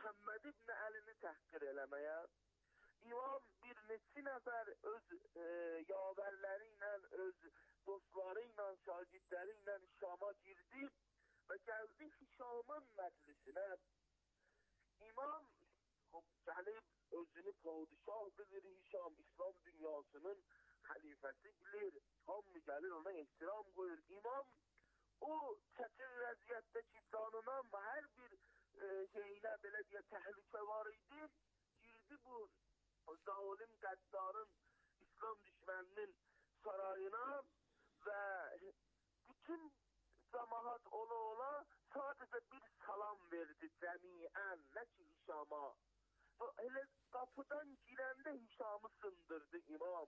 Muhammed ibn Əlini təhqir eləməyə. İmam bir neçə nəfər öz yavərləri ilə, öz dostları ilə, şagirdləri ilə Şama girdi və gəldi Hişamın məclisinə. İmam gəlib özünü padişah bilir, Hişam İslam dünyasının xəlifəsi bilir. Hamı gəlir ona ehtiram qoyur. İmam o çətin vəziyyətdəki canından hər bir şeyinə belə deyə təhlükə var idi. Girdi bu zalim qəddarın, İslam düşməninin sarayına və bütün cəmaat ola sadəcə bir salam verdi cəmiən, nə ki Hişama. Və elə qapıdan girəndə Hişamı sındırdı imam.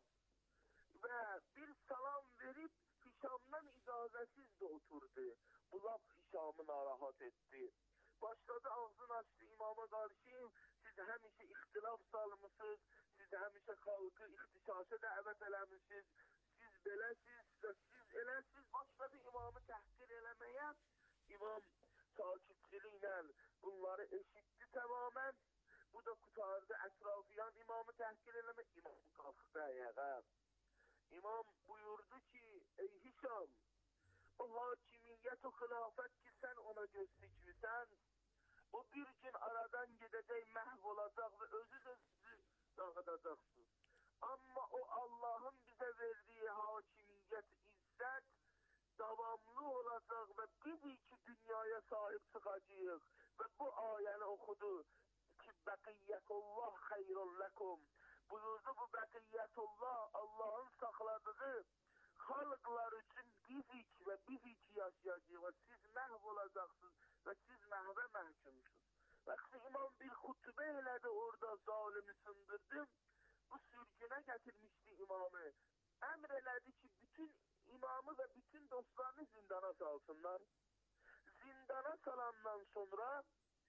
Və bir salam verib Hişamdan icazəsiz də oturdu. Bu laf Hişamı narahat etdi. Başladı ağzını açdı imama qarşı. Siz həmişə ixtilaf salmışsınız. Siz həmişə xalqı ixtişaşa dəvət eləmişsiniz. Siz beləsiz və siz eləsiz. Başladı imamı təhqir eləməyə. İmam sakitçiliklə bunları eşitdi tamamən. Bu da qutardı ətrafıyan imamı təhqir eləmək. İmam qalxdı ayağa. İmam buyurdu ki, ey Hişam, o hakimiyyət, o xilafət ki sən ona göz dikmisən, o bir gün aradan gedəcək, məhv olacaq və özü də sizi dağıdacaqsınız. Amma o Allah'ın bizə verdiyi hakimiyyət, izzət davamlı olacaq və biz iki dünyaya sahib çıxacağıq. Və bu ayəni oxudu ki, bəqiyyətullah xeyrun ləkum. Buyurdu bu bəqiyyətullah, Allah'ın saxladığı xalqlar üçün bizik və bizik yaşayacaq və siz məhv olacaqsınız və siz məhvə məhkumsunuz. Bəxsi imam bir xutbə elədi orada, zalimi sındırdı. Bu sürgünə gətirmişdi imamı. Əmr elədi ki, bütün imamı və bütün dostlarını zindana salsınlar. Zindana salandan sonra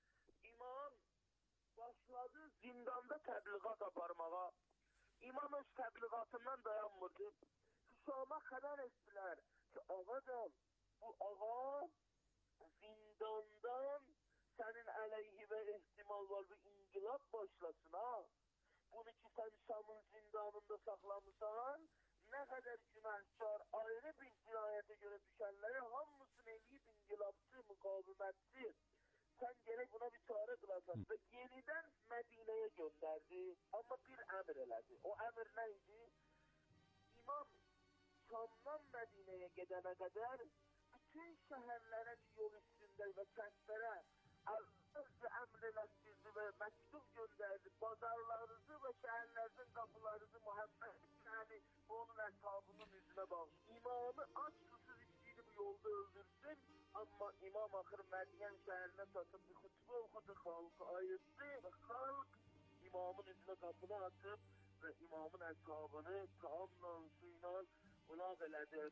imam başladı zindanda təbliğat aparmağa. İmam öz təbliğatından dayanmırdı. Hişama xəbər etdilər ki, ağacan, bu ağa zindandan sənin əleyhivə ehtimal var və inqilab başlasın ha. Bunu ki sən Şamın zindanında saxlamısan, nə qədər günahkar, ayrı bir cinayətə görə düşənləri hamısını eləyib inqilabçı, müqavimətçi. Sən gerek buna bir çare kılasan. Ve yeniden Medine'ye gönderdi. Ama bir emir elədi. O emir neydi? İmam Şam'dan Medine'ye gidene kadar bütün şehirlere yol üstünde ve kentlere əvvəlcə emir elədirdi ve mektup gönderdi. Bazarlarınızı ve şehirlerin kapılarınızı Muhammed yani onun hesabının yüzüne bağlı. İmamı aç susuz istəyirdi bu yolda öldürsün. Amma imam axır Mədiyən şəhərinə çatıb bir xutbə oxudu, xalqı ayırdı və xalq imamın üzünə qapını açıb və imamın əshabını taamla, suyla qonaq elədi.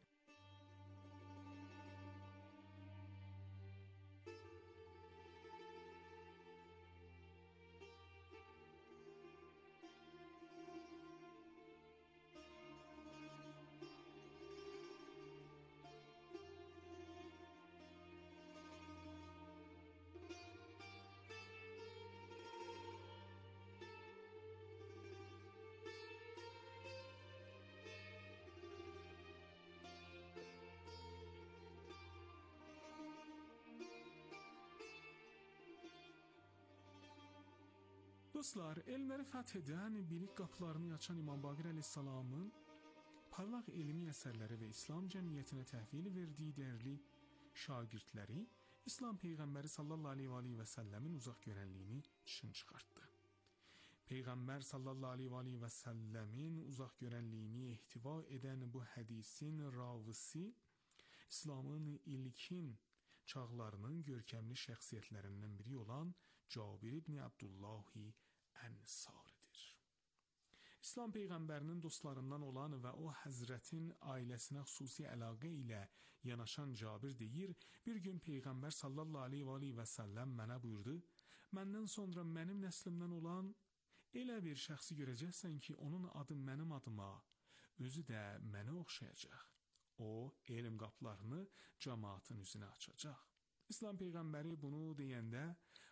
Dostlar, elmləri fəth edən, bilik qapılarını açan İmam Baqir əleyhissalamın parlaq elmi əsərləri və İslam cəmiyyətinə təhvil verdiyi dəyərli şagirdləri İslam Peyğəmbəri sallallahu aleyhi və səlləmin uzaq görənliyini çın çıxartdı. Peyğəmbər sallallahu aleyhi və səlləmin uzaq görənliyini ehtiva edən bu hədisin ravisi İslamın ilkin çağlarının görkəmli şəxsiyyətlərindən biri olan Cabir ibn Abdullahi Ənsaridir. İslam Peyğəmbərinin dostlarından olan və o həzrətin ailəsinə xüsusi əlaqə ilə yanaşan Cabir deyir, bir gün Peyğəmbər sallallahu aleyhi və səlləm mənə buyurdu, məndən sonra mənim nəslimdən olan elə bir şəxsi görəcəksən ki, onun adı mənim adıma, özü də mənə oxşayacaq. O, elm qapılarını cəmaatın üzünə açacaq. İslam Peyğəmbəri bunu deyəndə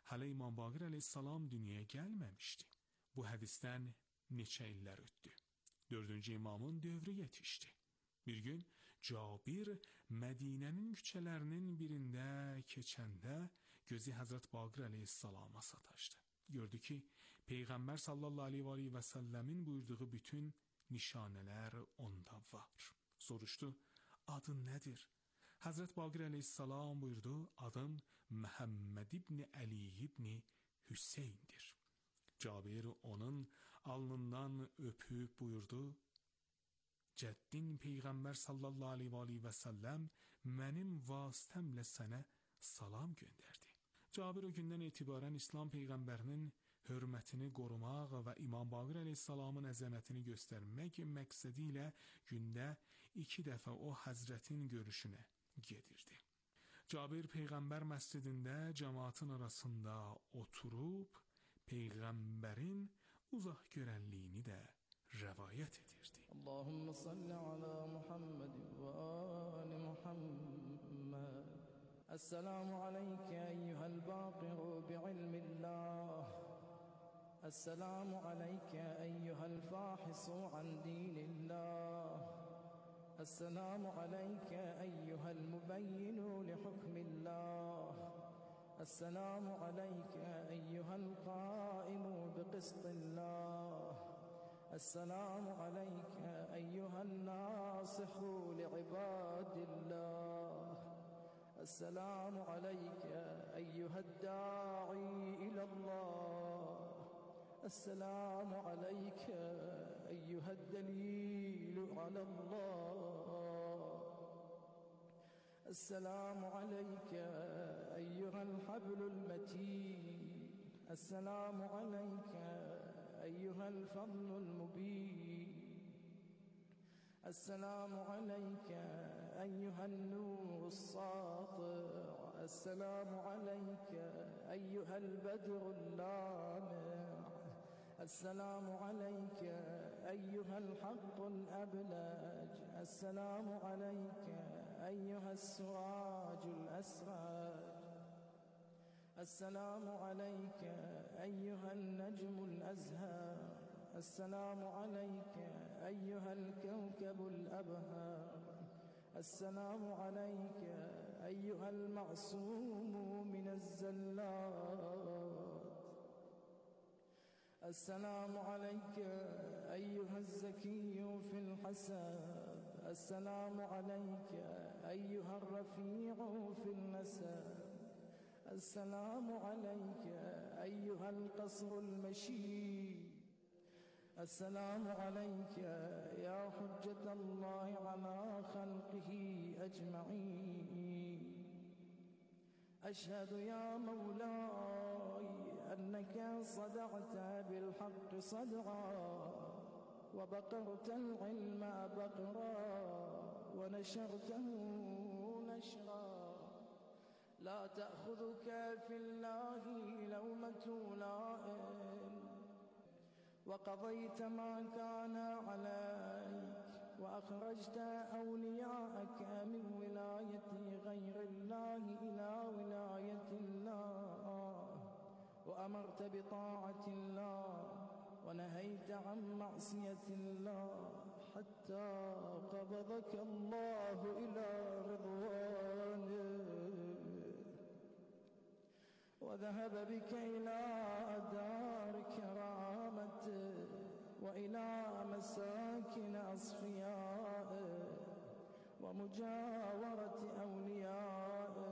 hələ İmam Baqir əleyhissalam dünyaya gəlməmişdi. Bu hədisdən neçə illər ötdü. 4-cü imamın dövrü yetişdi. Bir gün Cabir Mədinənin küçələrinin birində keçəndə gözü Həzrət Baqir əleyhissalama sataşdı. Gördü ki, Peyğəmbər sallallahu aleyhi və səlləmin buyurduğu bütün nişanələr onda var. Soruşdu, adın nədir? Həzrət Baqir əleyhissalam buyurdu, adım Məhəmməd ibn Əli ibn Hüseyndir. Cabir onun alnından öpüb buyurdu, Cəddin Peyğəmbər sallallahu aleyhi və səlləm mənim vasitəmlə sənə salam göndərdi. Cabir o gündən etibarən İslam Peyğəmbərinin hörmətini qorumaq və İmam Baqir əleyhissalamın əzəmətini göstərmək məqsədi ilə gündə 2 dəfə o həzrətin görüşünə gedirdi. Cabir Peyğəmbər məscidində cəmaatın arasında oturub Peyğəmbərin uzaq görənliyini də rəvayət edirdi. Allahümme salli ala Muhammed və ali Muhammed. Esselamu aleyke eyyuhel baqiru bi'ilmillah. Esselamu aleyke eyyuhel fahisu an dinillah. السلام عليك أيها المبين لحكم الله. السلام عليك أيها القائم بقسط الله. السلام عليك أيها الناصح لعباد الله. السلام عليك أيها الداعي إلى الله. السلام عليك أيها الدليل على الله. السلام عليك أيها الحبل المتين. السلام عليك أيها الفضل المبين. السلام عليك أيها النور الساطع. السلام عليك أيها البدر اللامع. السلام عليك أيها الحق الأبلج. السلام عليك أيها السراج الأسرج. السلام عليك أيها النجم الأزهر. السلام عليك أيها الكوكب الأبهر. السلام عليك أيها المعصوم من الزلات. السلام عليك أيها الزكي في الحسب. السلام عليك أيها الرفيع في النسب. السلام عليك أيها القصر المشيد. السلام عليك يا حجة الله على خلقه أجمعين. أشهد يا مولاي أنك صدعت بالحق صدعا، وبقرت العلم بقرا، ونشرته نشرا. لا تأخذك في الله لومة لائم، وقضيت ما كان عليك، وأخرجت أولياءك من ولاية غير الله إلى ولاية الله، وأمرت بطاعة الله ونهيت عن معصية الله، حتى قبضك الله إلى رضوانه وذهب بك إلى دار كرامته وإلى مساكن أصفيائه ومجاورة أوليائه.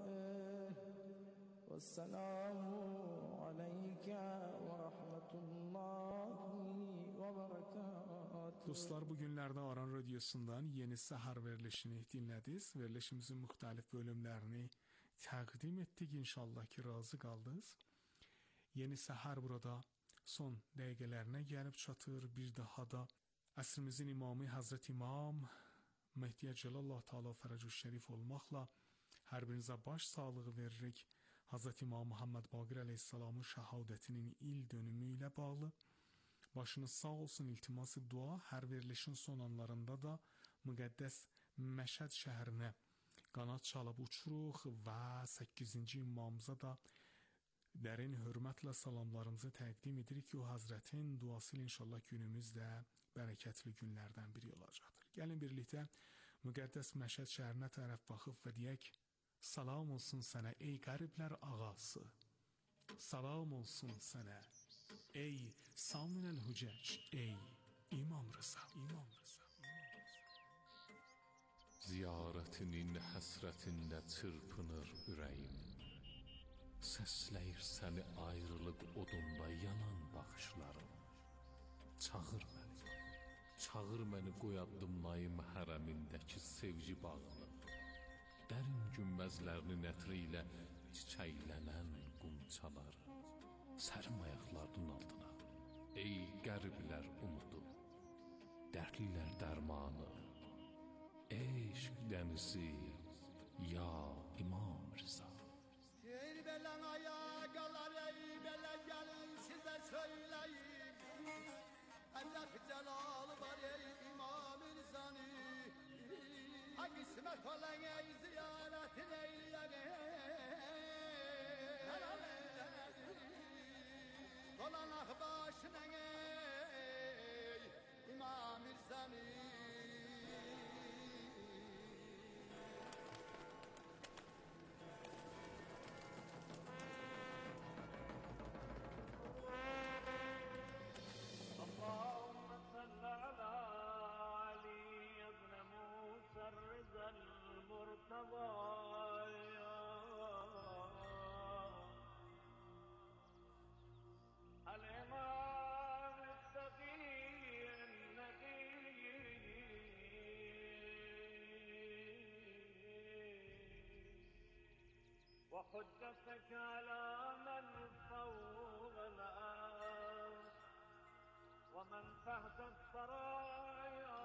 والسلام عليك ورحمة الله وبركاته. Dostlar, bu günlərdə Aran Radiosundan Yeni Səhər verilişini dinlədiniz. Verilişimizin müxtəlif bölümlərini təqdim etdik. İnşallah ki, razı qaldınız. Yeni Səhər burada son dəqiqələrinə gəlib çatır. Bir daha da əsrimizin imamı Həzrət İmam Mehdi Cəlallah Teala Fərəcü Şərif olmaqla hər birinizə baş sağlığı veririk. Həzrət İmam Muhammed Baqir əleyhissalamın şəhadətinin il dönümü ilə bağlı. Başınız sağ olsun, iltiması dua. Hər verilişin son anlarında da müqəddəs Məşəd şəhərinə qanat çalıb uçuruq və 8-ci imamımıza da Dərin hörmətlə salamlarımızı təqdim edirik ki, o Həzrətin duası ilə inşallah günümüz də bərəkətli günlərdən biri olacaqdır. Gəlin birlikdə müqəddəs Məşəd şəhərinə tərəf baxıb və deyək, salam olsun sənə ey qəriblər ağası, salam olsun sənə ey Saminəl Hücəc, ey İmam Rıza, İmam Rıza. Ziyarətinin həsrətində çırpınır ürəyim. Səsləyir səni ayrılıq odunda yanan baxışlarım. Çağır məni qoyadımlayım hərəmindəki sevgi bağını. Dərin günbəzlərinin ətri ilə çiçəklənən qumçaları. Sərim ayaqlarının altına, ey qəriblər umudu, dərdlilər dərmanı, eşq dənizi, ya İmam Rıza. Belen ayakalar ey bele gelin size söyleyeyim. Allah celalı var ey İmam Rıza'nı. Ha kısmet olan ey ziyaretin eyleyeyim. Dolan ah başına ey İmam Rıza'nı. وحجتك على من فوق الأرض ومن تحت الثرايا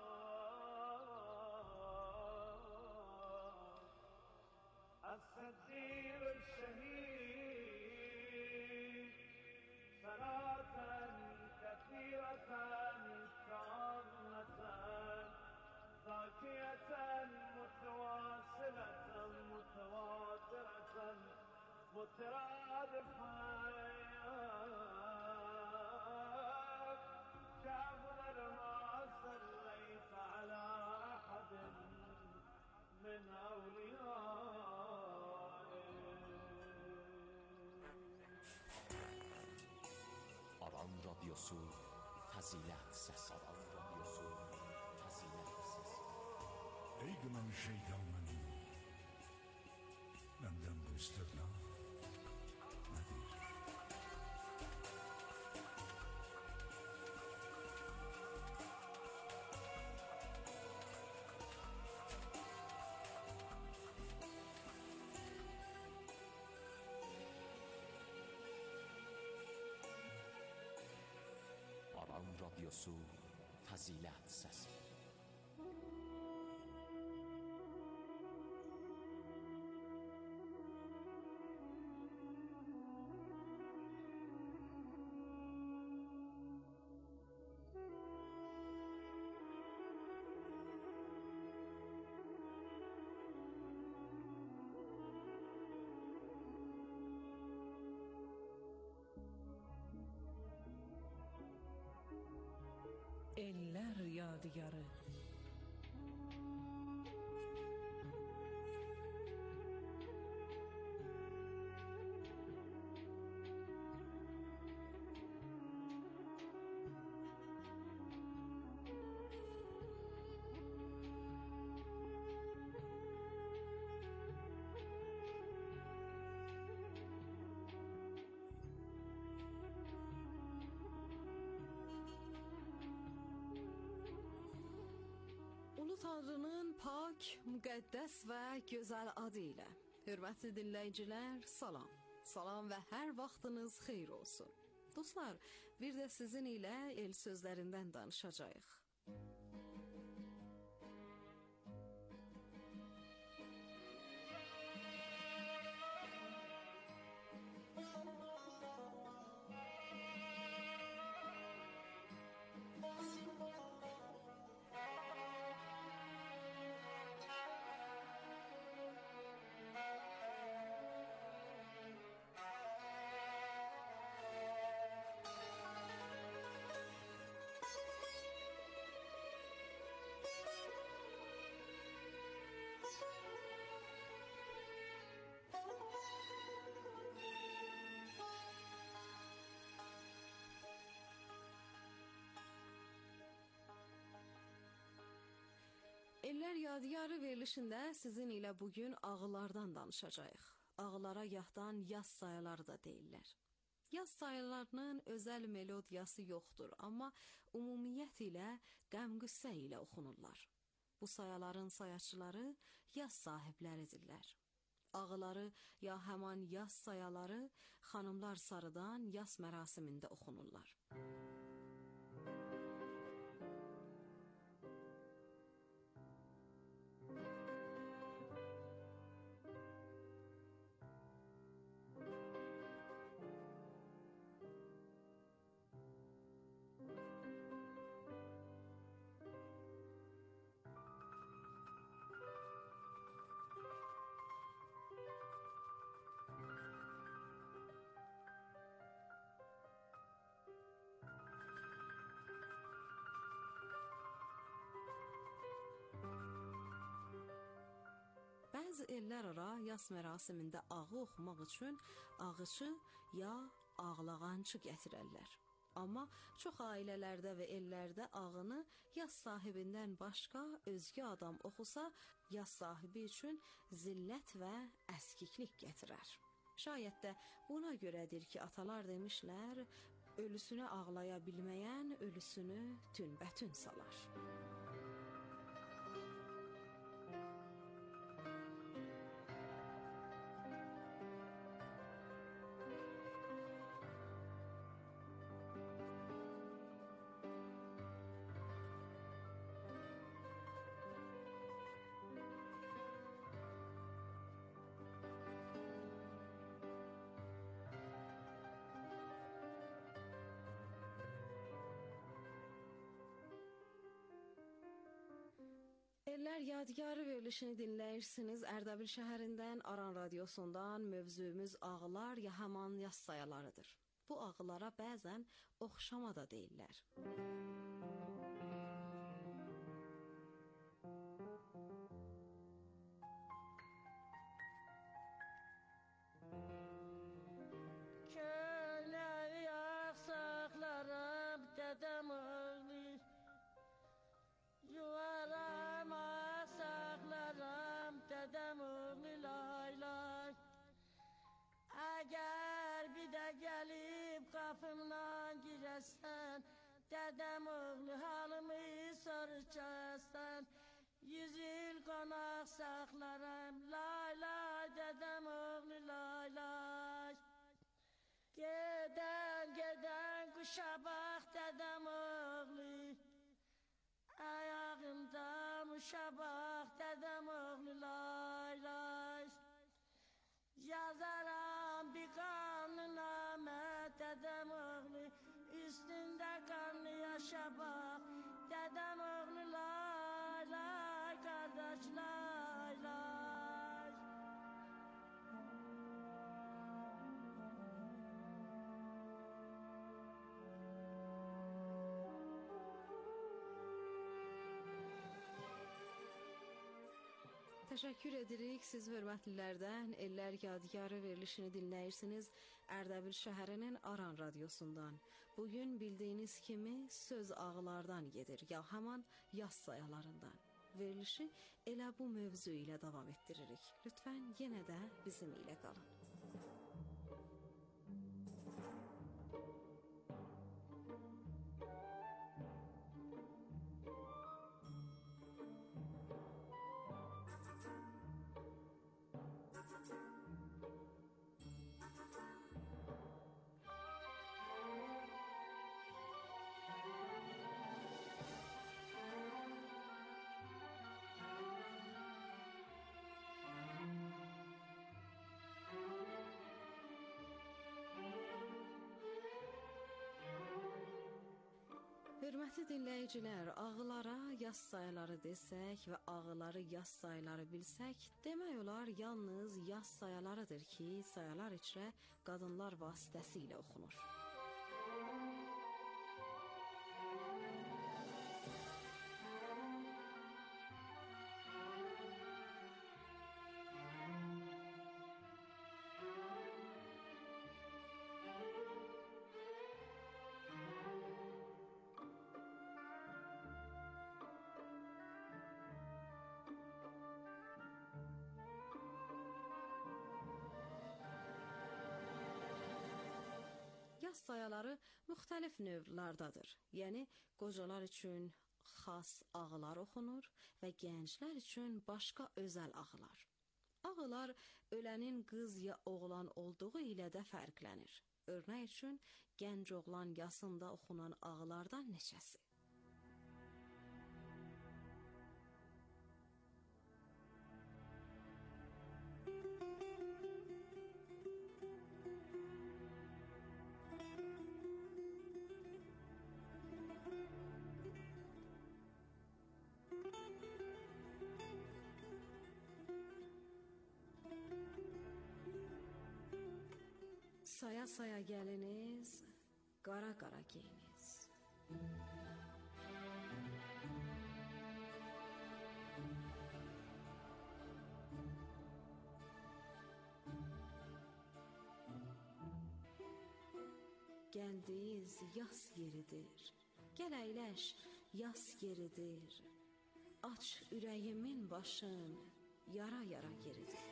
الصديق الشهيد صلاة كثيرة كاملة زاكية متواصلة متواترة مترادفة كأفضل ما صليت على أحد من أوليائك. Aran Radyosu Fazilet Sesi. Aran Radyosu Fazilet Sesi. Ey gınan şeytanın, benden bu istirna nedir? Aran Radyosu Fazilet Sesi. Eller yadigarı. Tanrının pak, müqəddəs və gözəl adı ilə. Hörmətli dinləyicilər, salam. Salam və hər vaxtınız xeyir olsun. Dostlar, bir də sizin ilə el sözlərindən danışacağıq. Ellər Yadigarı verilişində sizin ilə bugün ağılardan danışacağıq. Ağılara yaddan yaz sayıları da deyirlər. Yaz sayılarının özəl melodiyası yoxdur, amma ümumiyyət ilə qəm-qüssə ilə oxunurlar. Bu sayaların sayaçıları yaz sahibləridirlər. Ağıları ya həman yaz sayaları xanımlar sarıdan yaz mərasimində oxunurlar. Bəzi ellər ara yaz mərasimində ağı oxumaq üçün ağıçı ya ağlağançı gətirərlər. Amma çox ailələrdə və ellərdə ağını yaz sahibindən başqa özgə adam oxusa, yaz sahibi üçün zillət və əskiklik gətirər. Şayət də buna görədir ki, atalar demişlər, ölüsünü ağlaya bilməyən ölüsünü tünbətün salar. Ellər Yadigarı verilişini dinləyirsiniz. Ərdəbil şəhərindən Aran radiosundan mövzumuz ağılar ya həman yaz sayalarıdır. Bu ağılara bəzən oxşama da deyirlər. Köynəyi axsaqlarım dədəm oğlu, yuvaram axsaqlarım dədəm oğlu lay lay. Əgər bir də gəlib qapımdan girəsən, dədəm oğlu halımı soruşasan, 100 il qonaq saxlaram lay lay dədəm oğlu lay lay. Gedən quşa bax dədəm oğlu, ayağımda muşa bax dədəm oğlu lay lay. Yazaram bir qanlı namə dədəm oğlu, üstündə qanlı yaşa bax dədəm oğlu lay lay, qardaş lay lay. Təşəkkür edirik siz hörmətlilərdən. Ellər Yadigarı verilişini dinləyirsiniz Ərdəbil şəhərinin Aran radiosundan. Bugün bildiyiniz kimi söz ağılardan gedir, ya həman yaz sayalarından. Verilişi elə bu mövzu ilə davam etdiririk. Lütfən yenə də bizim ilə qalın. Hörmətli dinləyicilər, ağılara yaz sayıları desək və ağıları yaz sayıları bilsək, demək olar yalnız yaz sayılarıdır ki, sayılar içrə qadınlar vasitəsilə oxunur. yas sayaları müxtəlif növlardadır. Yəni qocalar üçün xas ağılar oxunur və gənclər üçün başqa özəl ağılar. Ağılar ölənin qız ya oğlan olduğu ilə də fərqlənir. Örnək üçün gənc oğlan yasında oxunan ağılardan neçəsi. Saya-saya gəliniz, qara-qara geyiniz. Gəldiyiz yas yeridir, gəl əyləş yas yeridir. Aç ürəyimin başın, yara-yara yeridir.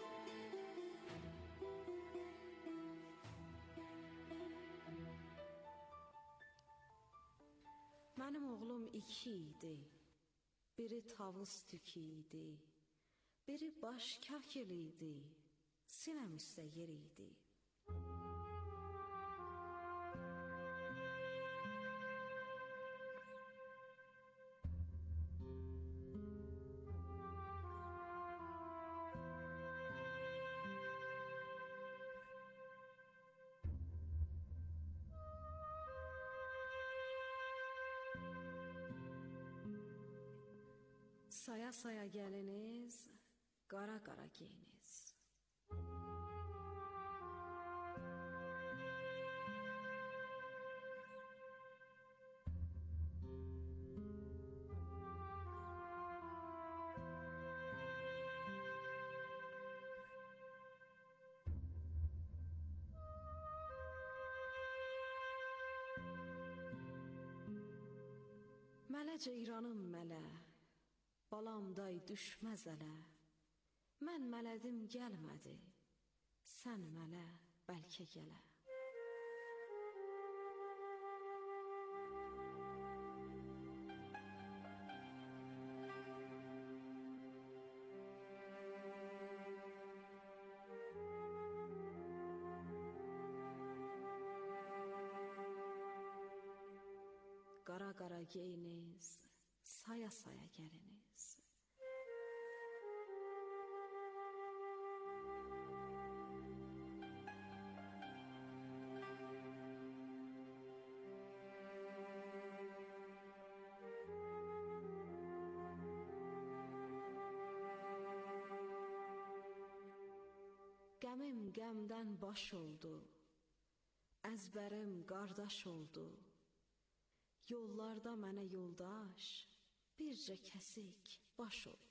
Mənim oğlum 2 idi, biri tavus tükü idi, biri baş kakil idi, sinəm üstə yer idi. Saya-saya gəliniz, qara-qara geyiniz. Mələ ceyranım mələ, balam day düşməz ələ. Mən mələdim gəlmədi, sən mələ bəlkə gələ. Qara-qara geyiniz, saya-saya gəliniz. Qəmim qəmdən baş oldu, əzbərim qardaş oldu. Yollarda mənə yoldaş, bircə kəsik baş oldu.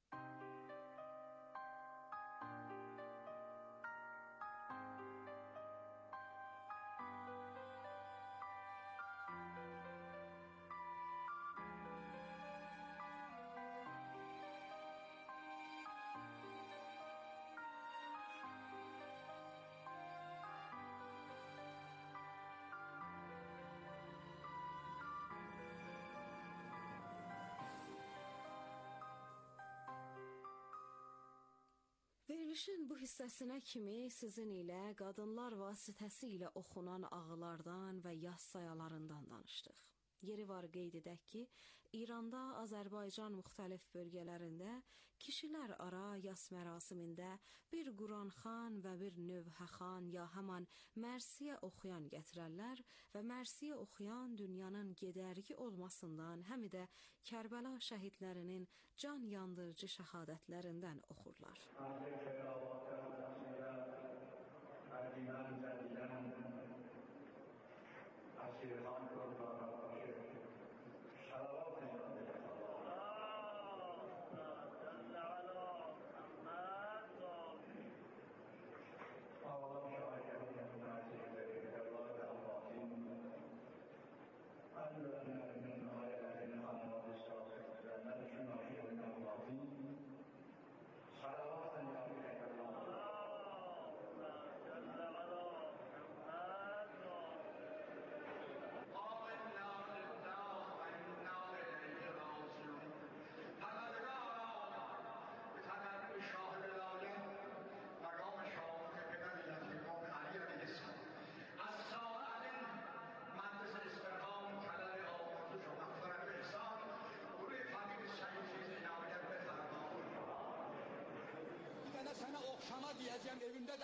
Verilişin bu hissəsinə kimi sizin ilə qadınlar vasitəsilə oxunan ağılardan və yas sayalarından danışdıq. Yeri var qeyd edək ki, İranda, Azərbaycan müxtəlif bölgələrində kişilər ara yas mərasimində bir Quranxan və bir Növhəxan ya həman mərsiyə oxuyan gətirərlər və mərsiyə oxuyan dünyanın gedərgi olmasından, həm də Kərbəla şəhidlərinin can yandırıcı şəhadətlərindən oxurlar.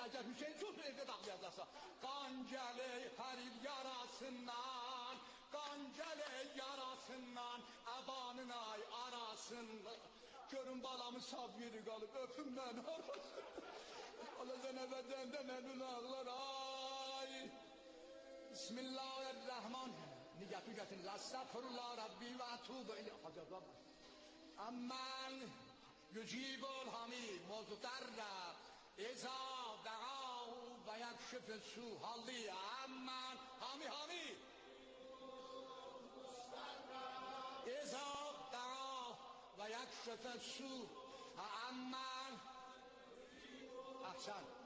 Əgər Hüseyin çox evdə dağlayacaqsa, qan gəlir hər il yarasından, qan gəlir yarasından, əbanın ay arasından. Görün balamı sab yeri qalıb, öpün mən arasın. Allah zənəvədəndə mənim ağlar, ay. Bismillahirrahmanirrahim. Niyyətü gətirin, əstəğfirullah Rabbi və ətubə ilə. Hacablar. Əmmən yücibul hamid, mozdarra, İza da'ahu və yakşifü halli. Əmmən hami. İza da'ahu və yakşifü əmmən. Əhsən.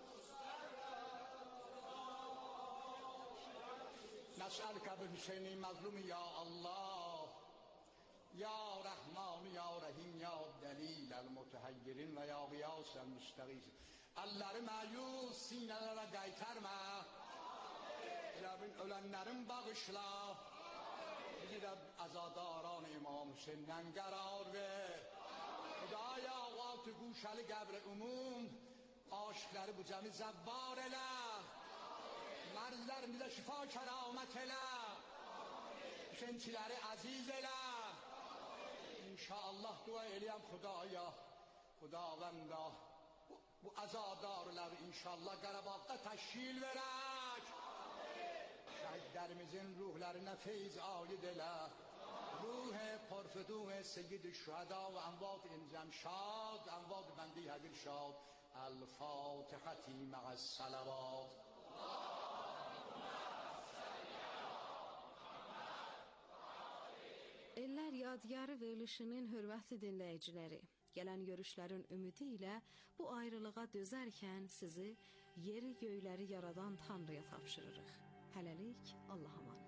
نسألك بحسين المظلوم يا الله يا رحمن يا رحيم يا دليل المتحيرين ve ya غياث المستغيث. Elleri məyus sinələrə qaytarma. Rəbbin ölənlərin bağışla. Bizi də azadaran İmam Hüseyndən qərar ver. Xudaya altı guşəli qəbr umum aşıqları bu cəmi zəvvar elə. Mərzlərimizə şifa kəramət elə. Şençiləri əziz elə. İnşallah dua eləyəm Xudaya, Xudavəndə bu əzadarları inşallah Qarabağda təşkil verək. Şəhidlərimizin ruhlarına feyz aid elə. Ruh پرفتوح سید الشهدا و اموات جمشاد اموات بندی حقیر شاد الفاتحة مع الصلوات. Eller yadigarı verilişinin hörmətli dinləyiciləri, gələn görüşlərin ümidi ilə bu ayrılığa dözərkən sizi yeri göyləri yaradan Tanrıya tapşırırıq. Hələlik Allah'a emanet.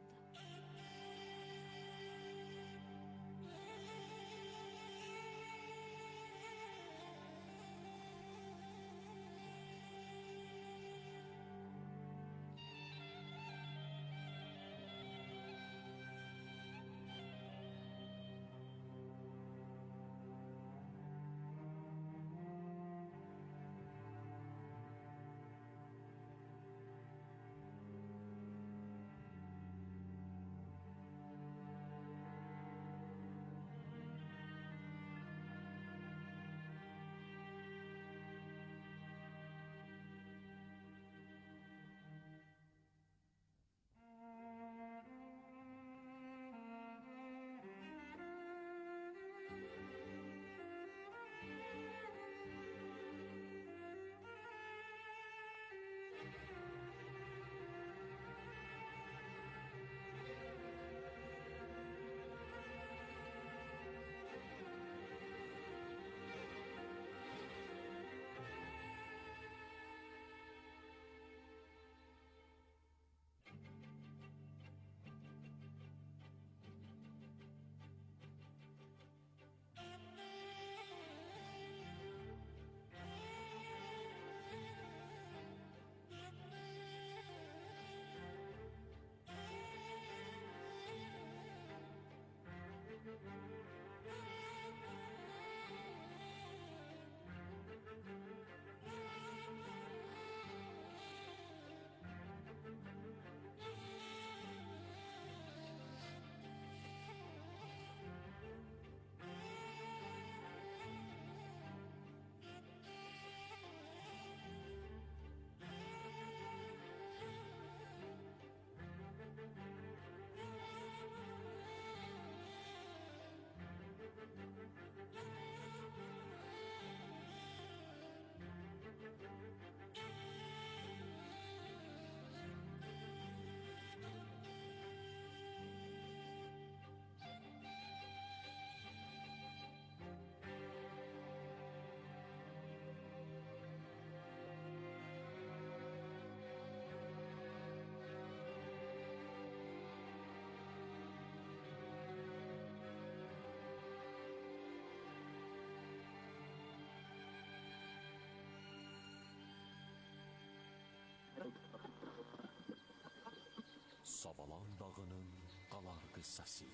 Sabalan dağının qalarqı səsi,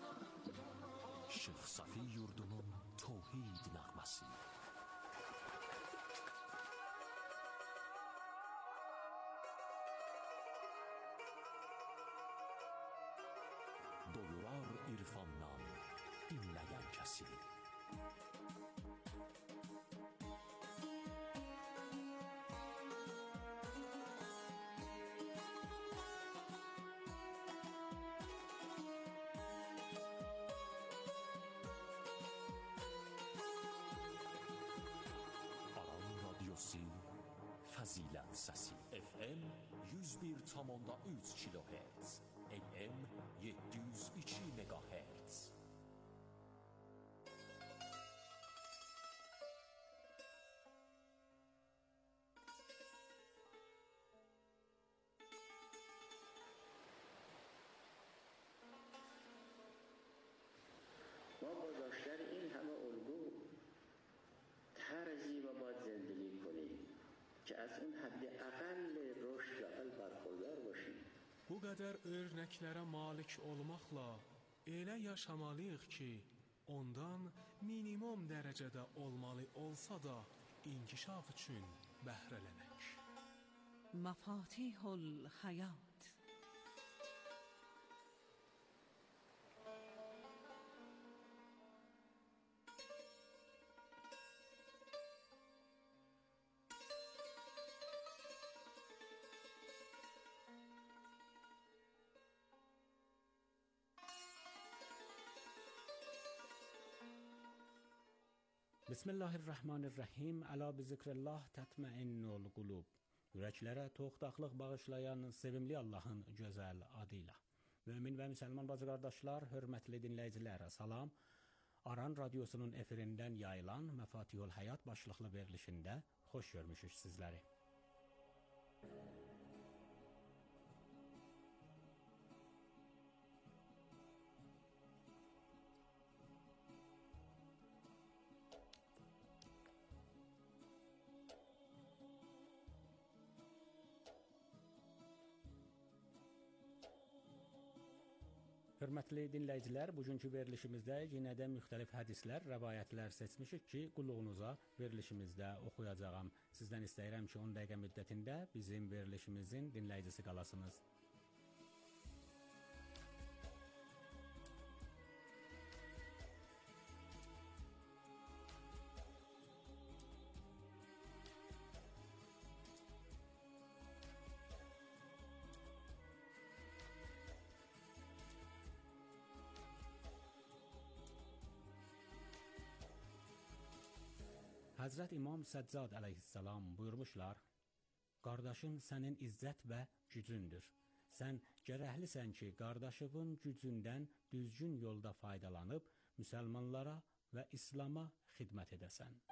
Şeyx Safi yurdunun tövhid nəğməsi. doyurar irfandan dinleyen kesi. Fazilet Səsi FM 101,3 kHz AM 702 MHz. ما با داشتن این همه الگو طرزی و باید زندگی کنیم ki az اون حد اقل رشد اقل برخوردار باشیم. Bu qədər örnəklərə malik olmaqla elə yaşamalıyıq ki, ondan minimum dərəcədə olmalı olsa da inkişaf üçün bəhrələnək. Mafatihul Hayat. Bismillahirrahmanirrahim. Əla bi zikrəllah tətməinnul qulub. Ürəklərə toxtaqlıq bağışlayan sevimli Allahın gözəl adıyla. Mömin və müsəlman bacı qardaşlar, hörmətli dinləyicilər, salam. Aran radiosunun efirindən yayılan Məfatihul Həyat başlıqlı verilişində xoş görmüşük sizləri. Hörmətli dinləyicilər, bugünkü verilişimizdə yenə də müxtəlif hədislər, rəvayətlər seçmişik ki, qulluğunuza verilişimizdə oxuyacağam. Sizdən istəyirəm ki, 10 dəqiqə müddətində bizim verilişimizin dinləyicisi qalasınız. Həzrət İmam Səccad əleyhissalam buyurmuşlar, qardaşın sənin izzət və gücündür. Sən gərəklisən ki, qardaşının gücündən düzgün yolda faydalanıb, müsəlmanlara və İslama xidmət edəsən.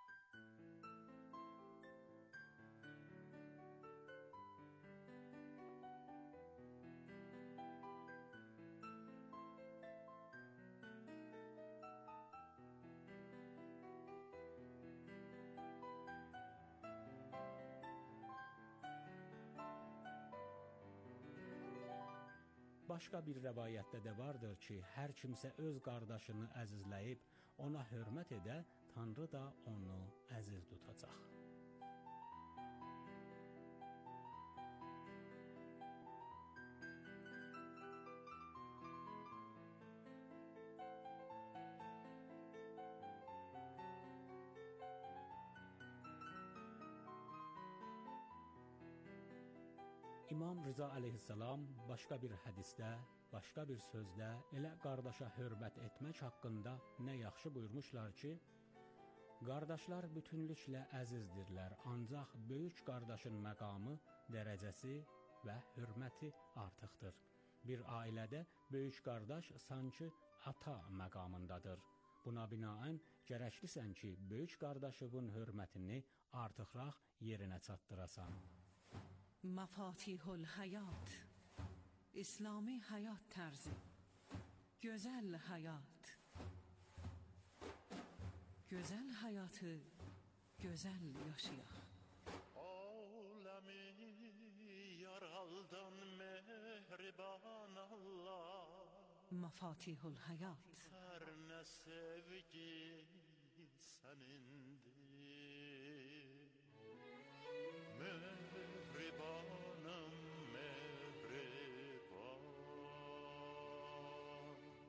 Başqa bir rəvayətdə də vardır ki, hər kimsə öz qardaşını əzizləyib, ona hörmət edə, Tanrı da onu əziz tutacaq. İmam Rıza əleyhissalam başqa bir hədisdə, başqa bir sözdə elə qardaşa hörmət etmək haqqında nə yaxşı buyurmuşlar ki, qardaşlar bütünlüklə əzizdirlər, ancaq böyük qardaşın məqamı, dərəcəsi və hörməti artıqdır. Bir ailədə böyük qardaş sanki ata məqamındadır. Buna binaən gərəklisən ki, böyük qardaşının hörmətini artıqraq yerinə çatdırasan. Mafatihul Hayat, İslami həyat tərzi, gözəl həyat, gözəl həyatı gözəl yaşayaq. Aləmi yaraldan mehriban Allah, Mafatihul Hayat. Hər nə sevgi sənindir, mehribanım mehriban.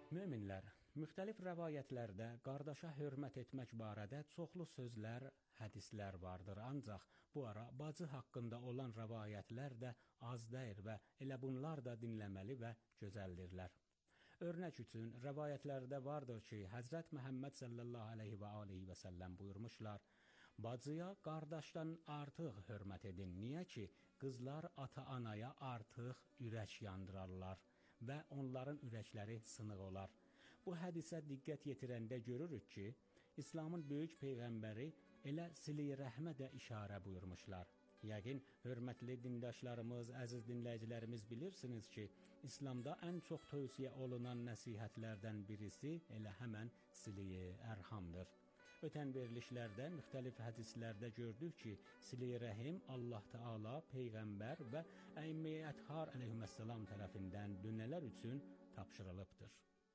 Möminlər, müxtəlif rəvayətlərdə qardaşa hörmət etmək barədə çoxlu sözlər, hədislər vardır. Ancaq bu ara bacı haqqında olan rəvayətlər də az deyil və elə bunlar da dinləməli və gözəldirlər. Örnək üçün, rəvayətlərdə vardır ki, Həzrət Məhəmməd sallallahu aleyhi və aleyhi və səlləm buyurmuşlar, bacıya qardaşdan artıq hörmət edin. Niyə ki, qızlar ata-anaya artıq ürək yandırarlar və onların ürəkləri sınıq olar. Bu hədisə diqqət yetirəndə görürük ki, İslamın böyük peyğəmbəri elə sil-i rəhmə də işarə buyurmuşlar. Yəqin, hörmətli dindaşlarımız, əziz dinləyicilərimiz bilirsiniz ki, İslamda ən çox tövsiyə olunan nəsihətlərdən birisi elə həmən sil-i ərhamdır. Ötən verilişlərdə, müxtəlif hədislərdə gördük ki, sil-i rəhim Allah Teala, Peyğəmbər və Əimə-i Əthar əleyhissalam tərəfindən dünələr üçün tapşırılıbdır.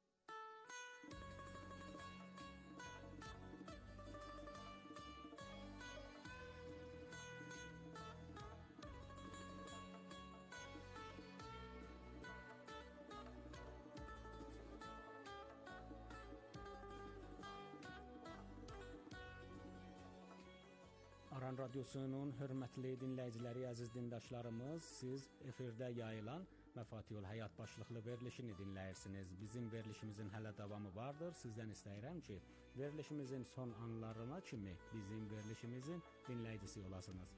Aran Radyosunun hörmətli dinləyiciləri, əziz dindaşlarımız, siz efirdə yayılan Məfatihul Həyat başlıqlı verilişini dinləyirsiniz. Bizim verilişimizin hələ davamı vardır. Sizdən istəyirəm ki, verilişimizin son anlarına kimi bizim verilişimizin dinləyicisi olasınız.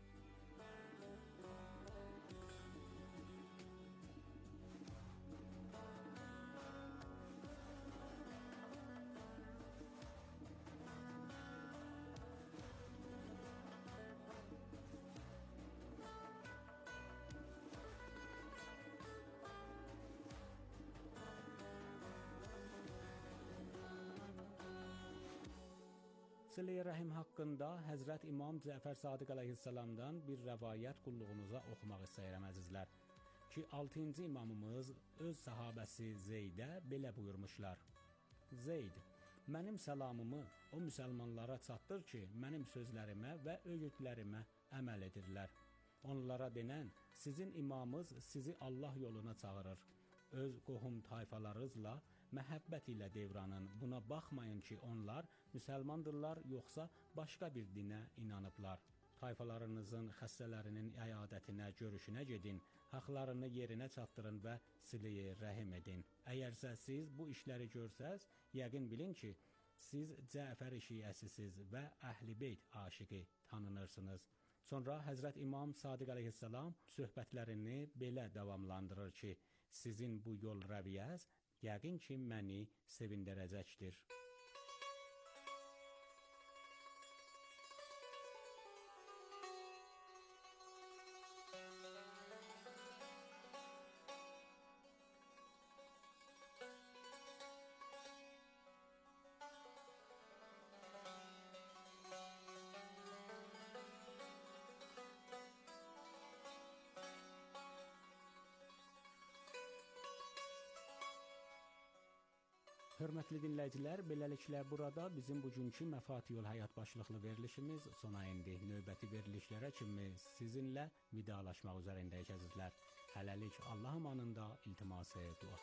Sil-i rəhim haqqında Həzrət İmam Cəfər Sadiq əleyhissalamdan bir rəvayət qulluğunuza oxumaq istəyirəm, əzizlər. Ki, 6-cı imamımız öz sahabəsi Zeydə belə buyurmuşlar. Zeyd, mənim səlamımı o müsəlmanlara çatdır ki, mənim sözlərimə və öğütlərimə əməl edirlər. Onlara denən, sizin imamınız sizi Allah yoluna çağırır. Öz qohum tayfalarınızla məhəbbət ilə devranın. Buna baxmayın ki, onlar müsəlmandırlar, yoxsa başqa bir dinə inanıblar. Tayfalarınızın xəstələrinin əyadətinə, görüşünə gedin, haqlarını yerinə çatdırın və sil-i rəhim edin. Əgərsə siz bu işləri görsəz, yəqin bilin ki, siz Cəfər şiəsisiz və Əhl-i Beyt aşiqi tanınırsınız. Sonra Həzrət İmam Sadiq əleyhissalam söhbətlərini belə davamlandırır ki, sizin bu yol rəviyyəz yəqin ki, məni sevindirəcəkdir. Hörmətli dinləyicilər, beləliklə burada bizim bugünkü Məfatihul Həyat başlıqlı verilişimiz sona indi. Növbəti verilişlərə kimi sizinlə vidalaşmaq üzərindəyik, əzizlər. Hələlik Allah amanında iltiması dua.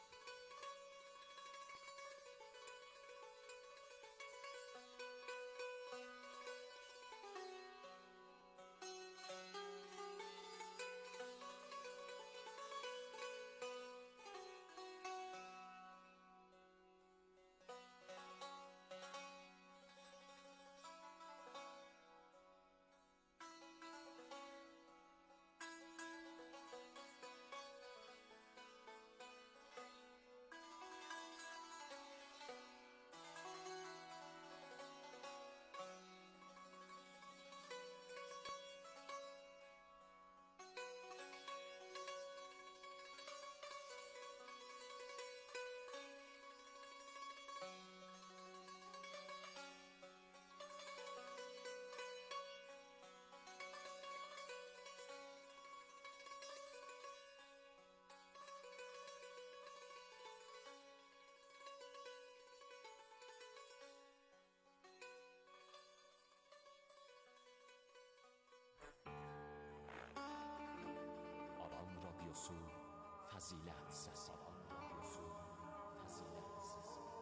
Fazilet səsi. Fazilet səsi.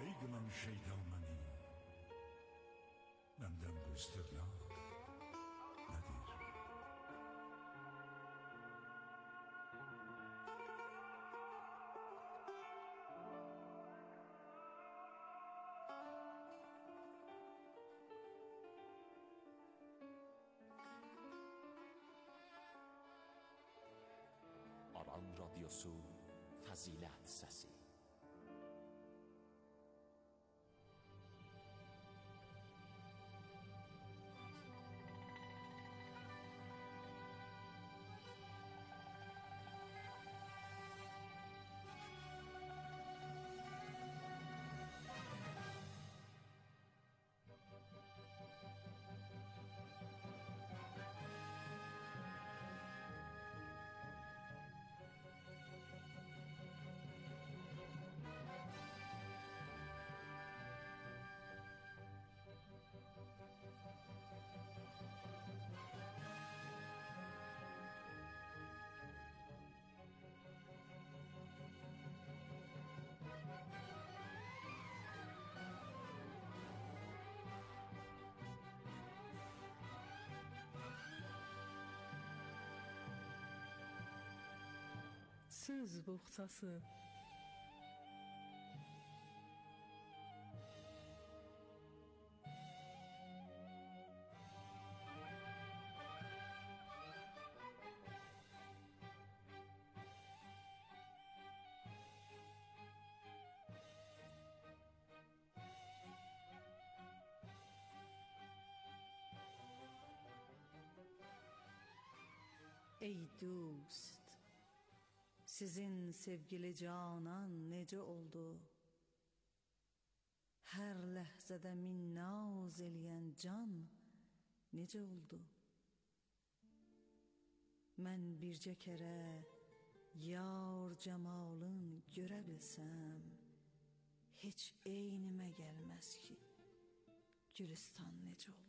ey qınan şeytan məni, məndən bu istirnaq nədir? Aran Radyosu Fəzilət Səsi. Söz boğçası. Ey dost, sizin sevgili canan necə oldu? Hər ləhzədə min naz eləyən can necə oldu? Mən bircə kərə yar cəmalın görə bilsəm, heç eynimə gəlməz ki, Gülüstan necə oldu?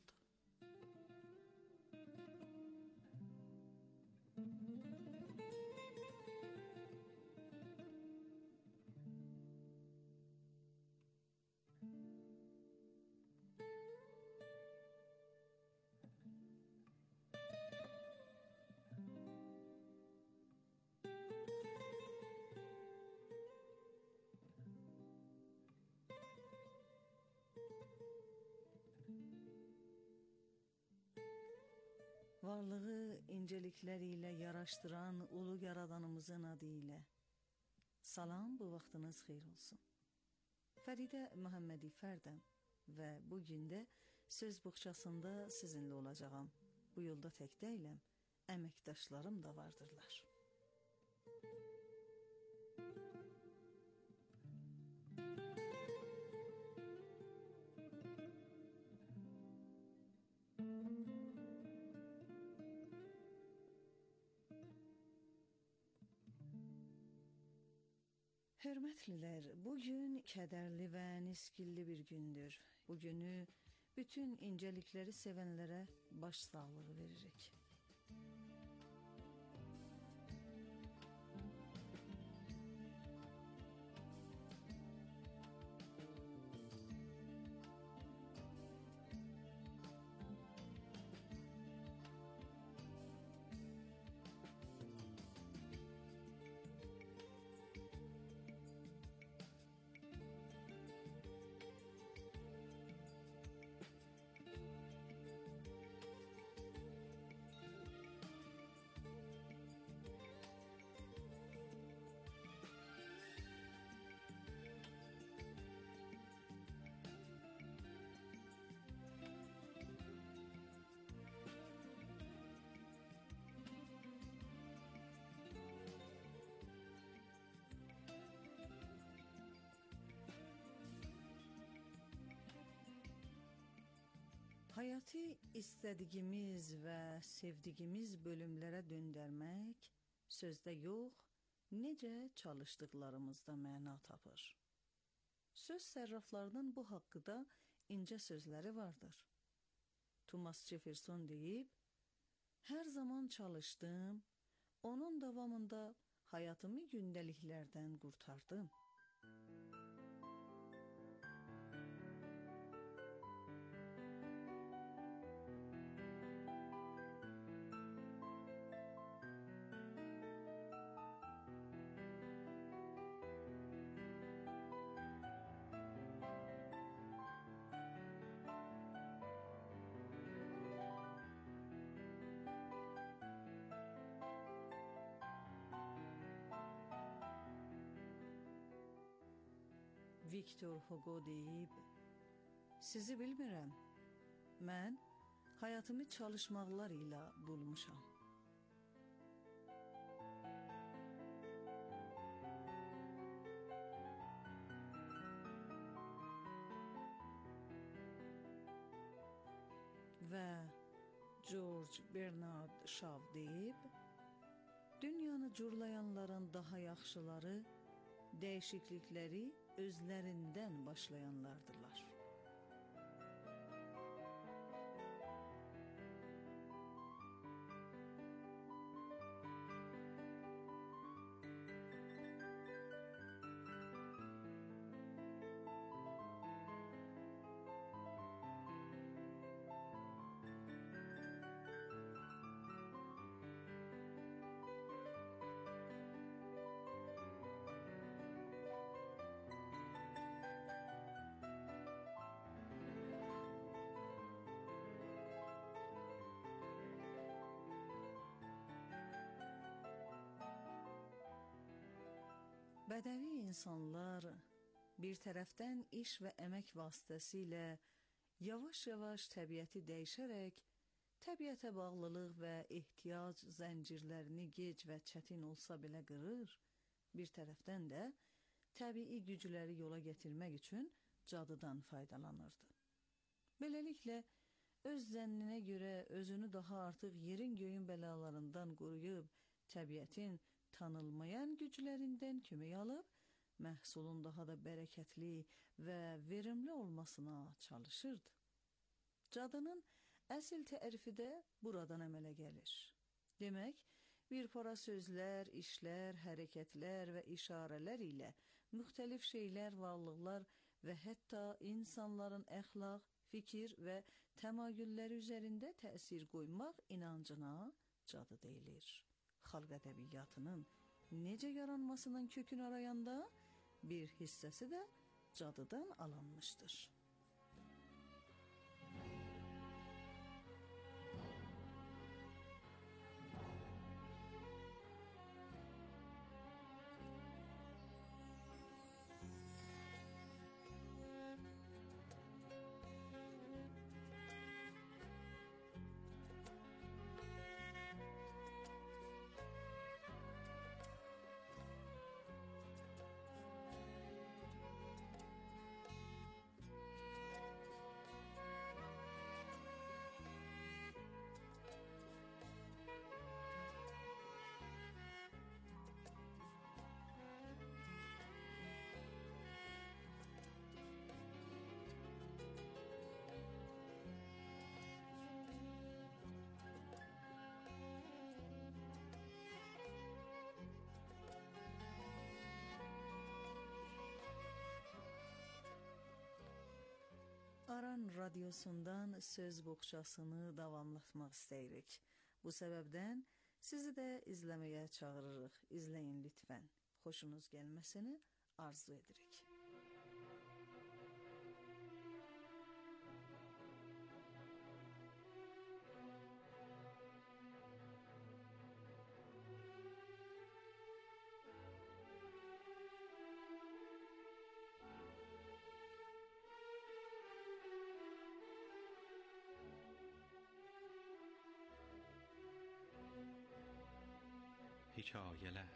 Varlığı incelikləriyle yaraşdıran ulu yaradanımızın adı ilə. Salam, bu vaxtınız xeyir olsun. Fəridə Məhəmmədi Fərdəm və bugün də söz boğçasında sizinlə olacağam. Bu yolda tək deyiləm, əməkdaşlarım da vardırlar. Hörmətlilər, bugün kədərli və nisgilli bir gündür. Bugünü bütün incelikləri sevənlərə baş sağlığı veririk. Hayatı istədiyimiz və sevdiyimiz bölümlərə döndərmək sözdə yox, necə çalışdıqlarımızda məna tapır. Söz sərraflarının bu haqqıda incə sözləri vardır. Thomas Jefferson deyib, hər zaman çalışdım, onun davamında hayatımı gündəliklərdən qurtardım. Victor Hugo deyib, sizi bilmirəm, mən həyatımı çalışmaqlar ilə bulmuşam. Və George Bernard Shaw deyib, dünyanı curlayanların daha yaxşıları dəyişiklikləri özlərindən başlayanlardırlar. Bədəvi insanlar bir tərəfdən iş və əmək vasitəsilə yavaş-yavaş təbiəti dəyişərək, təbiətə bağlılıq və ehtiyac zəncirlərini gec və çətin olsa belə qırır, bir tərəfdən də təbii gücləri yola gətirmək üçün cadıdan faydalanırdı. Beləliklə, öz zənninə görə özünü daha artıq yerin göyün bəlalarından qoruyub, təbiətin tanınmayan güclərindən kömək alıb, məhsulun daha da bərəkətli və verimli olmasına çalışırdı. Cadının əsl tərifi də buradan əmələ gəlir. Demək, bir para sözlər, işlər, hərəkətlər və işarələr ilə müxtəlif şeylər, varlıqlar və hətta insanların əxlaq, fikir və təmayülləri üzərində təsir qoymaq inancına cadı deyilir. Xalq ədəbiyyatının necə yaranmasının kökünü arayanda bir hissəsi də cadıdan alınmışdır. Aran radiosundan söz boğçasını davamlatmaq istəyirik. Bu səbəbdən sizi də izləməyə çağırırıq. İzləyin lütfən. Xoşunuz gəlməsini arzu edirik. Hekayeler.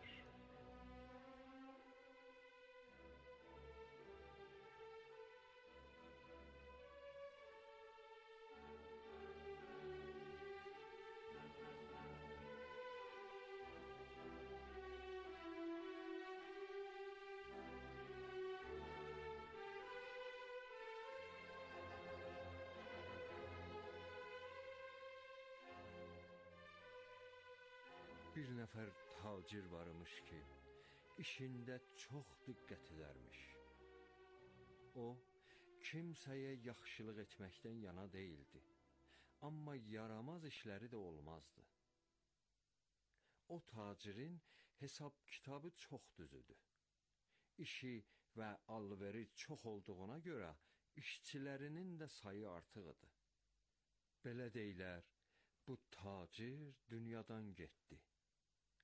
Bir nəfər tacir varmış ki, işində çox diqqət edərmiş. O, kimsəyə yaxşılıq etməkdən yana deyildi, amma yaramaz işləri də olmazdı. O tacirin hesab kitabı çox düzüdür. İşi və alveri çox olduğuna görə işçilərinin də sayı artıq idi. Belə deyilər, bu tacir dünyadan getdi.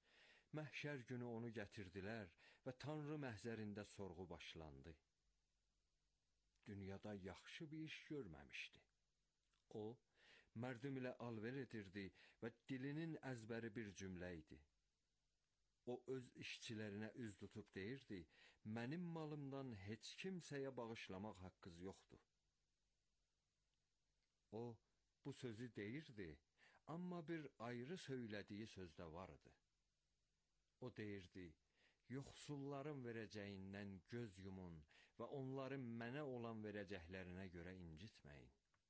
Məhşər günü onu gətirdilər və Tanrı məhzərində sorğu başlandı. dünyada yaxşı bir iş görməmişdi. O, mərdum ilə alver edirdi və dilinin əzbəri bir cümlə idi. O öz işçilərinə üz tutub deyirdi, mənim malımdan heç kimsəyə bağışlamaq haqqınız yoxdur. O, bu sözü deyirdi, amma bir ayrı söylədiyi sözdə vardı. O deyirdi, yoxsulların verəcəyindən göz yumun və onların mənə olan verəcəklərinə görə incitməyin.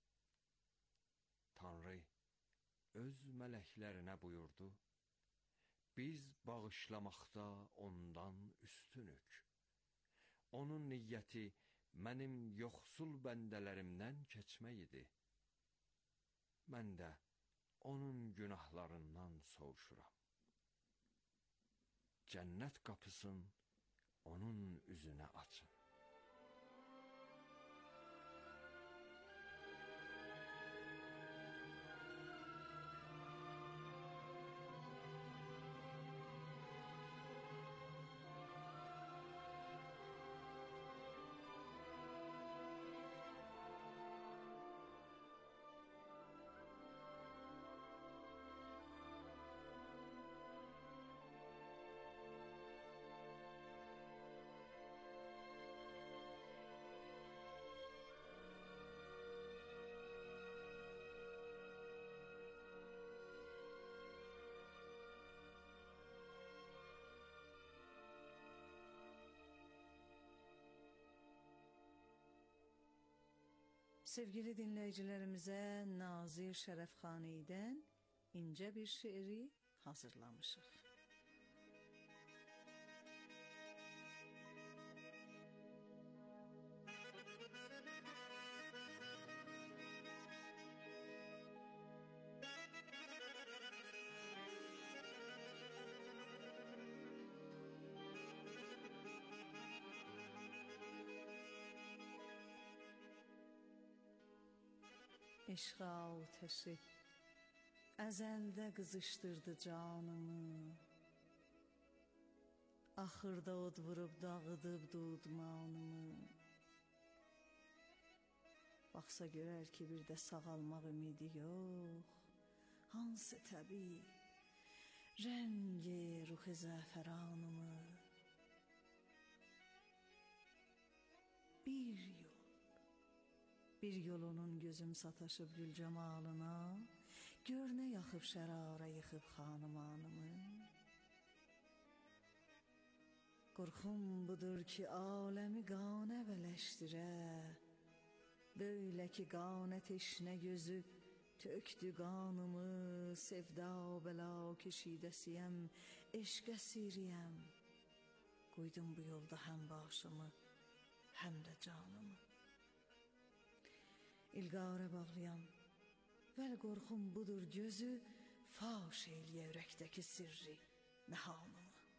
Tanrı öz mələklərinə buyurdu, biz bağışlamaqda ondan üstünük. Onun niyyəti mənim yoxsul bəndələrimdən keçmək idi. Mən də onun günahlarından soğuşuram. Cənnət qapısın onun üzünə açın. Sevgili dinləyicilərimizə Nazir Şərəfxanidən incə bir şeiri hazırlamışıq. Eşq ateşi əzəldə qızışdırdı canımı, axırda od vurub dağıdıb dudmanımı. Baxsa görər ki, bir də sağalmaq ümidi yox, hansı təbii rəngi ruhi zəfəranımı. Bir yolunun gözüm sataşıb gül camalına, gör nə yaxıb şərara yıxıb xanımanımı. Qorxum budur ki, aləmi qanə vələşdirə, böyle ki, qanə teşnə gözü tökdü qanımı. Sevda bəla keşidəsiyəm, eşq əsiriyəm, qoydum bu yolda həm başımı, həm də canımı. İlqara bağlayan, vəl qorxum budur gözü faş eyliyə ürəkdəki sirri nəhanımı.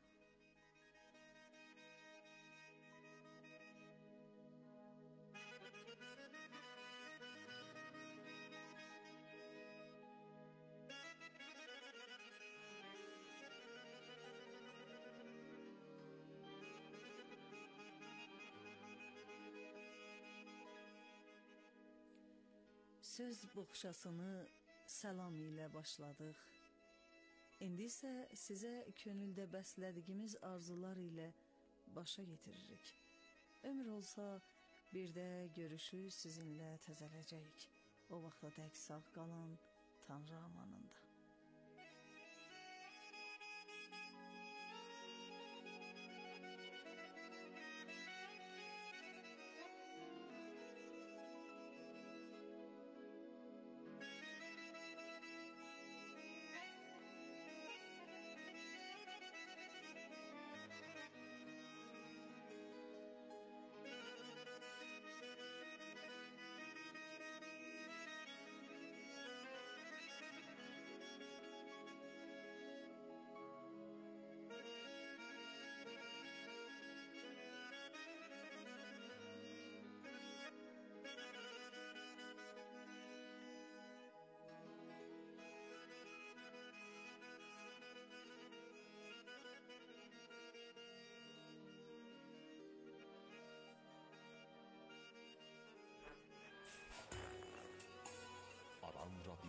Söz boğşasını salam ilə başladıq. İndi isə sizə könüldə bəslədiyimiz arzular ilə başa yetiririk. Ömür olsa bir də görüşü sizinlə təzələcəyik. O vaxta dək sağ qalın, Tanrı amanında.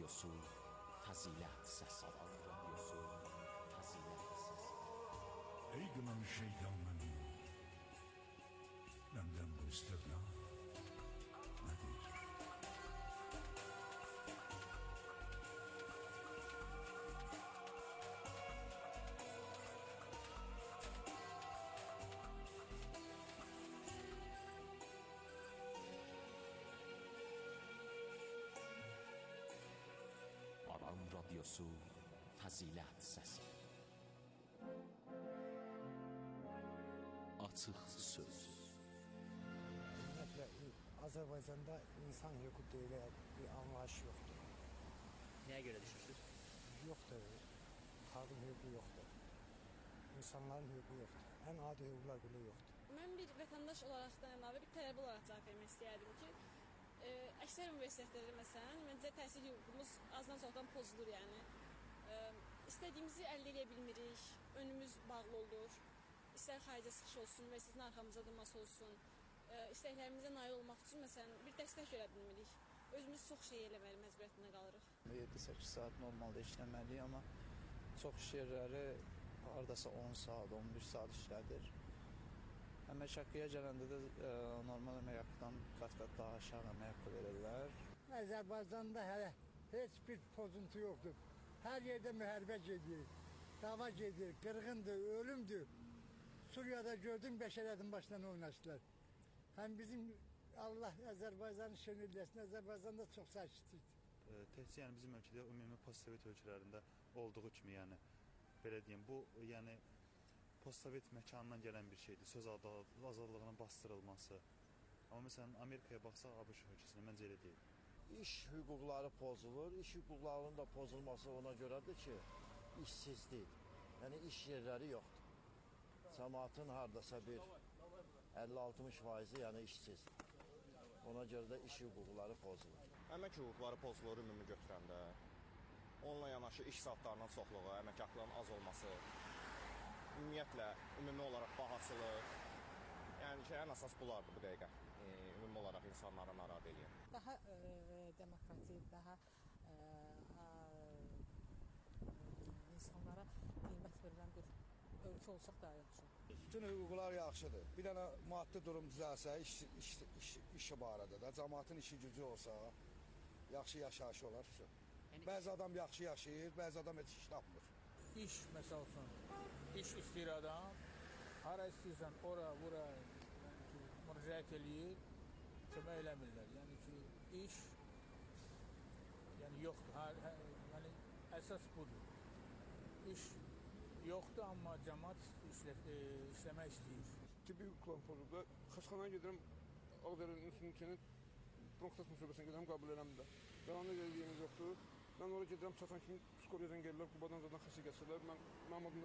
رادیوسو فضیلت سسان رادیوسو فضیلت سسان Ey gılan şeytan benim, benden bu istirna nedir? Aran Radyosu Fəzilət Səsi. Açıq söz. Ümumiyyətlə Azərbaycanda insan hüququ ilə bir anlayış yoxdur. Nəyə görə düşünürsünüz? Yoxdur. Xalqın hüququ yoxdur. İnsanların hüququ yoxdur. Ən adi hüquqlar belə yoxdur. Mən bir vətəndaş olaraqdan əlavə bir tələbə olaraq cavab vermək istəyərdim ki, əksər universitetlərdə məsələn, məncə təhsil hüququmuz azdan çoxdan pozulur yəni. İstədiyimizi əldə edə bilmirik, önümüz bağlı olur. İstər xaricə çıxış olsun və sizin arxamıza durması olsun. İstəklərimizə nail olmaq üçün məsələn bir dəstək görə bilmirik. Özümüz çox şey eləməli məcburiyyətində qalırıq. 7-8 saat normalda işləməliyik, amma çox iş yerləri hardasa 10 saat, 11 saat işlədir. Əmək haqqıya gələndə də normal əmək haqqıdan qat-qat daha aşağı əmək haqqı verirlər. Azərbaycanda hələ heç bir pozuntu yoxdur. Hər yerdə müharibə gedir, dava gedir, qırğındır, ölümdür. Suriyada gördüm, bəşərətin başından oynaşdılar. Həm bizim Allah Azərbaycanı şönülləsin, Azərbaycanda çox sakitlik. Təhsil yəni bizim ölkədə ümumi postsovet ölkələrində olduğu kimi yəni belə deyim, bu yəni postsovet məkanından gələn bir şeydir. Söz azadlığının bastırılması. Amma məsələn Amerikaya baxsaq, ABŞ ölkəsində məncə elə deyil. İş hüquqları pozulur. İş hüquqlarının da pozulması ona görədir ki, işsizlik. Yəni iş yerləri yoxdur. Cəmaatın hardasa bir 50-60% yəni işsizdir. Ona görə də iş hüquqları pozulur. Əmək hüquqları pozulur ümumi götürəndə. Onunla yanaşı iş saatlarının çoxluğu, əmək haqqlarının az olması, ümumiyyətlə, ümumi olaraq bahaçılıq, yəni ki, ən əsas bulardır bu dəqiqə, ümumi olaraq insanları narahat edir. Daha demokratik, daha insanlara qiymət verilən bir ölkə olsaq daha yaxşı. Bütün hüquqlar yaxşıdır. Bir dənə maddi durum düzəlsə, iş barədə də, cəmaatın işi gücü olsa, yaxşı yaşayış olar. Bəzi adam yaxşı yaşayır, bəzi adam heç iş tapmır. İş məsəl üçün, iş istəyir adam, hara istəyirsən, ora, bura müraciət eləyir, kömək eləmirlər. Yəni ki, iş yoxdur, yəni əsas budur. İş yoxdur, amma cəmaat işləmək istəyir. Tibbi hüquqlar pozuldu. Xəstəxanaya gedirəm, Ağdərənin institutinin bronxitaz müsabiqəsində gedirəm, qəbul eləmirlər. Rəvanə yerimiz yoxdur. Mən oraya gedirəm, çatan kimi psikologiyadan gəlirlər, Qubadan zaten xəstə gətirirlər. Mənim adımda